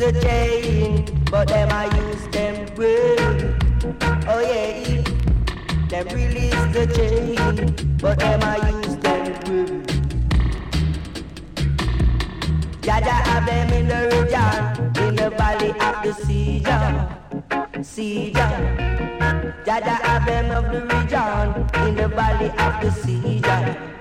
the chain, but them I use them brain. Oh yeah, them release the chain, but them I use them brain. Jaja have them in the region, in the valley of the sea, Jaja have them of the region, in the valley of the sea,